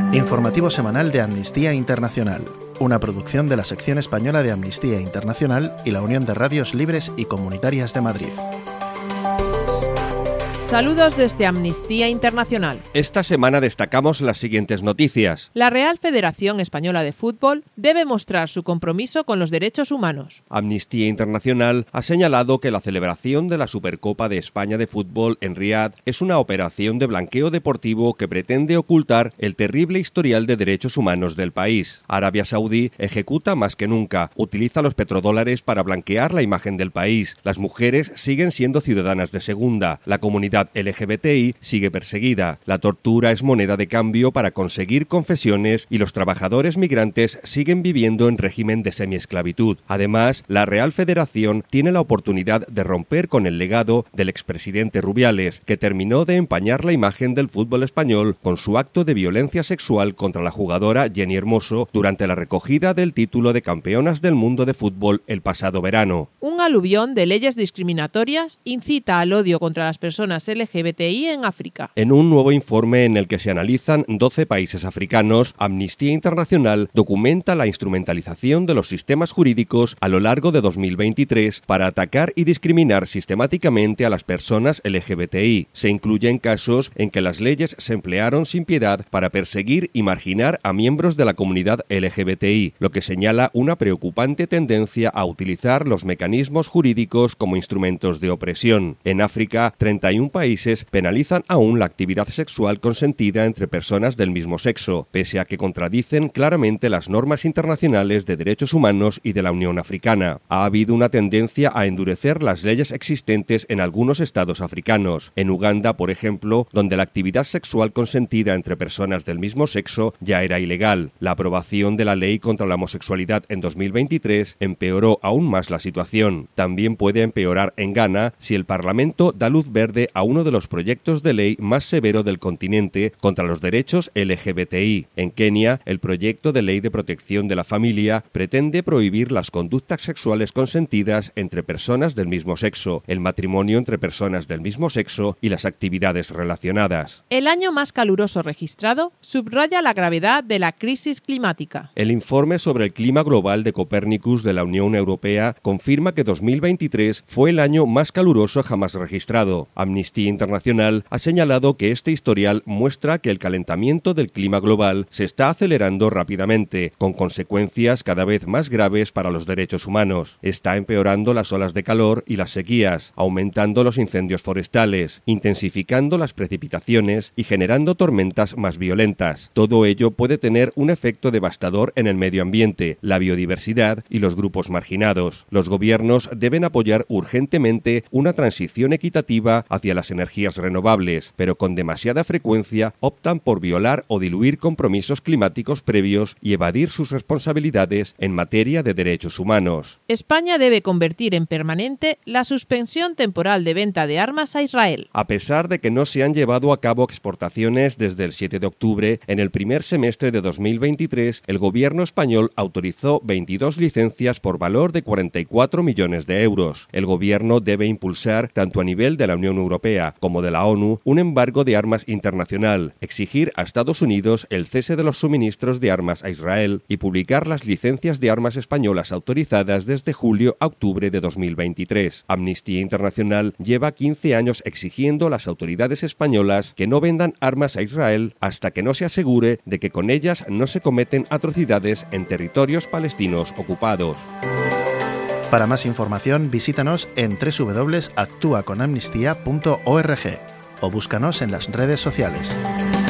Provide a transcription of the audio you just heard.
Informativo semanal de Amnistía Internacional, una producción de la sección española de Amnistía Internacional y la Unión de Radios Libres y Comunitarias de Madrid. Saludos desde Amnistía Internacional. Esta semana destacamos las siguientes noticias. La Real Federación Española de Fútbol debe mostrar su compromiso con los derechos humanos. Amnistía Internacional ha señalado que la celebración de la Supercopa de España de Fútbol en Riad es una operación de blanqueo deportivo que pretende ocultar el terrible historial de derechos humanos del país. Arabia Saudí ejecuta más que nunca, utiliza los petrodólares para blanquear la imagen del país. Las mujeres siguen siendo ciudadanas de segunda. La comunidad LGBTI sigue perseguida. La tortura es moneda de cambio para conseguir confesiones y los trabajadores migrantes siguen viviendo en régimen de semiesclavitud. Además, la Real Federación tiene la oportunidad de romper con el legado del expresidente Rubiales, que terminó de empañar la imagen del fútbol español con su acto de violencia sexual contra la jugadora Jenny Hermoso durante la recogida del título de campeonas del mundo de fútbol el pasado verano. Un aluvión de leyes discriminatorias incita al odio contra las personas LGBTI en África. En un nuevo informe en el que se analizan 12 países africanos, Amnistía Internacional documenta la instrumentalización de los sistemas jurídicos a lo largo de 2023 para atacar y discriminar sistemáticamente a las personas LGBTI. Se incluyen casos en que las leyes se emplearon sin piedad para perseguir y marginar a miembros de la comunidad LGBTI, lo que señala una preocupante tendencia a utilizar los mecanismos jurídicos como instrumentos de opresión. En África, 31 países penalizan aún la actividad sexual consentida entre personas del mismo sexo, pese a que contradicen claramente las normas internacionales de derechos humanos y de la Unión Africana. Ha habido una tendencia a endurecer las leyes existentes en algunos estados africanos. En Uganda, por ejemplo, donde la actividad sexual consentida entre personas del mismo sexo ya era ilegal. La aprobación de la ley contra la homosexualidad en 2023 empeoró aún más la situación. También puede empeorar en Ghana si el Parlamento da luz verde a uno de los proyectos de ley más severo del continente contra los derechos LGBTI. En Kenia, el proyecto de ley de protección de la familia pretende prohibir las conductas sexuales consentidas entre personas del mismo sexo, el matrimonio entre personas del mismo sexo y las actividades relacionadas. El año más caluroso registrado subraya la gravedad de la crisis climática. El informe sobre el clima global de Copernicus de la Unión Europea confirma que 2023 fue el año más caluroso jamás registrado. Amnistía Internacional ha señalado que este historial muestra que el calentamiento del clima global se está acelerando rápidamente, con consecuencias cada vez más graves para los derechos humanos. Está empeorando las olas de calor y las sequías, aumentando los incendios forestales, intensificando las precipitaciones y generando tormentas más violentas. Todo ello puede tener un efecto devastador en el medio ambiente, la biodiversidad y los grupos marginados. Los gobiernos deben apoyar urgentemente una transición equitativa hacia las energías renovables, pero con demasiada frecuencia optan por violar o diluir compromisos climáticos previos y evadir sus responsabilidades en materia de derechos humanos. España debe convertir en permanente la suspensión temporal de venta de armas a Israel. A pesar de que no se han llevado a cabo exportaciones desde el 7 de octubre, en el primer semestre de 2023, el gobierno español autorizó 22 licencias por valor de 44 millones de euros. El gobierno debe impulsar, tanto a nivel de la Unión Europea como de la ONU, un embargo de armas internacional, exigir a Estados Unidos el cese de los suministros de armas a Israel y publicar las licencias de armas españolas autorizadas desde julio a octubre de 2023. Amnistía Internacional lleva 15 años exigiendo a las autoridades españolas que no vendan armas a Israel hasta que no se asegure de que con ellas no se cometen atrocidades en territorios palestinos ocupados. Para más información, visítanos en www.actuaconamnistía.org o búscanos en las redes sociales.